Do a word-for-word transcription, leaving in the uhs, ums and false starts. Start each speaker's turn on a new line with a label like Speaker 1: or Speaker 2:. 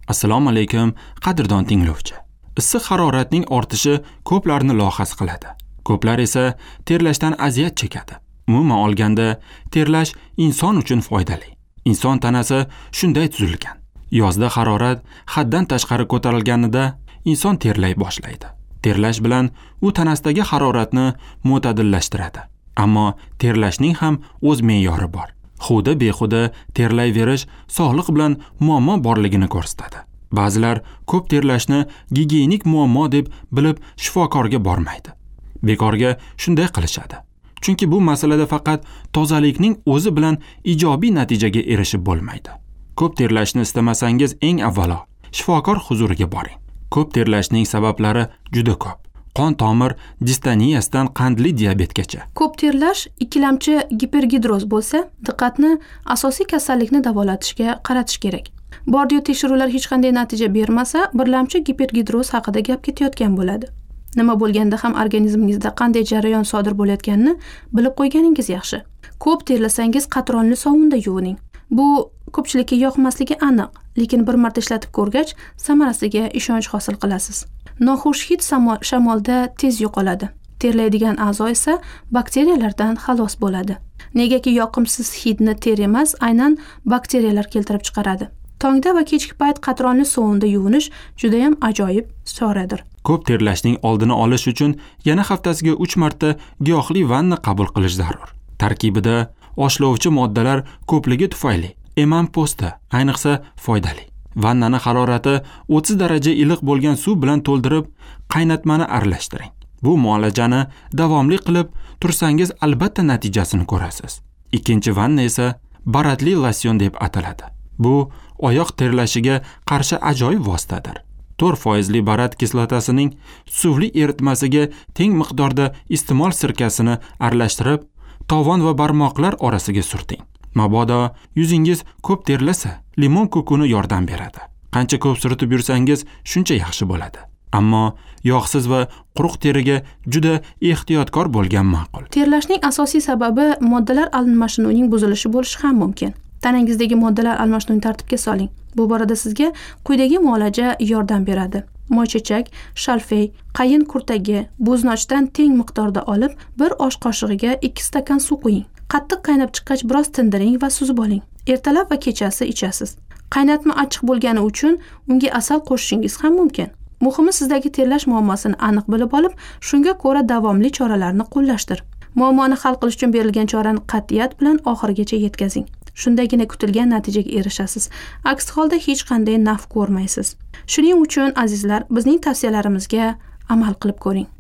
Speaker 1: Assalomu alaykum, qadrdon tinglovchi. Issiq haroratning ortishi ko'plarni lohas qiladi. Ko'plar esa terlashdan aziyat chekadi. Umuman olganda, terlash inson uchun foydali. Inson tanasi shunday tuzilgan. Yozda harorat haddan tashqari ko'tarilganida inson terlay boshlaydi. Terlash bilan u tanasidagi haroratni mo'tadillashtiradi. Ammo terlashning ham o'z me'yori bor. Xuda behuda terlayverish sog'liq bilan muammo borligini ko'rsatadi. Ba'zilar ko'p terlashni gigiyenik muammo deb bilib shifokorga bormaydi. Bekorga shunday qilishadi. Chunki bu masalada faqat tozalikning o'zi bilan ijobiy natijaga erishib bo'lmaydi. Ko'p terlashni istamasangiz, eng avvalo shifokor huzuriga boring. Ko'p terlashning sabablari juda ko'p. Qon tomir distoniyasidan qandli diabetgacha.
Speaker 2: Ko'p terlash ikkilamchi gipergidroz bo'lsa, diqqatni asosiy kasallikni davolatishga qaratish kerak. Bordiyo tekshiruvlar hech qanday natija bermasa, birlamchi gipergidroz haqida gap ketayotgan bo'ladi. Nima bo'lganda ham organizmingizda qanday jarayon sodir bo'layotganini bilib qo'yganingiz yaxshi. Ko'p terlasangiz qatronli sovunda yuvining. Bu ko'pchilikka yoqmasligi aniq, lekin bir marta ishlatib ko'rgach, samarasiga ishonch hosil qilasiz. Noxush hid shamolda tez yo'qoladi. Terlaydigan a'zo esa bakteriyalardan xalos bo'ladi. Negaki yoqimsiz hidni ter emas, aynan bakteriyalar keltirib chiqaradi. Tongda va kechki payt qatronli sovunda yuvinish juda ham ajoyib choradir.
Speaker 1: Ko'p terlashning oldini olish uchun yana haftasiga uch marta giyohli vanna qabul qilish zarur. Tarkibida oshlovchi moddalar ko'pligi tufayli eman po'sti ayniqsa foydali. Vannani harorati o'ttiz daraja iliq bo'lgan suv bilan to'ldirib, qaynatmani aralashtiring. Bu muolajani davomli qilib tursangiz, albatta natijasini ko'rasiz. Ikkinchi vanna esa baratli losyon deb ataladi. Bu oyoq terlashiga qarshi ajoyib vositadir. to'rt foizli barat kislotasining suvli eritmasiga teng miqdorda iste'mol sirkasini aralashtirib, tovon va barmoqlar orasiga surting. Mabodo yuzingiz ko'p terlasa, limon kukuni yordam beradi. Qancha ko'p suritib yursangiz, shuncha yaxshi bo'ladi. Ammo yog'siz va quruq teriga juda ehtiyotkor bo'lgan ma'qul.
Speaker 2: Terlashning asosiy sababi moddalar almashinuvining buzilishi bo'lishi ham mumkin. Tanangizdagi moddalar almashinuvini tartibga soling. Bu borada sizga quyidagi muolaja yordam beradi. Moychechak, shalfey, qayin kurtagi, bo'znochdan teng miqdorda olib, bir osh qoshig'iga ikki stakan suv quying. Qattiq qaynab chiqqach biroz tindiring va suzib oling. Ertalab va kechasi ichasiz. Qaynatma achchiq bo'lgani uchun unga asal qo'shishingiz ham mumkin. Muhimi sizdagi terlash muammosini aniq bilib olib, shunga ko'ra davomli choralarni qo'llashdir. Muammoni hal qilish uchun berilgan chorani qat'iyat bilan oxirigacha yetkazing. Shundagina kutilgan natijaga erishasiz. Aks holda hech qanday naf ko'rmaysiz. Shuning uchun azizlar, bizning tavsiyalarimizga amal qilib ko'ring.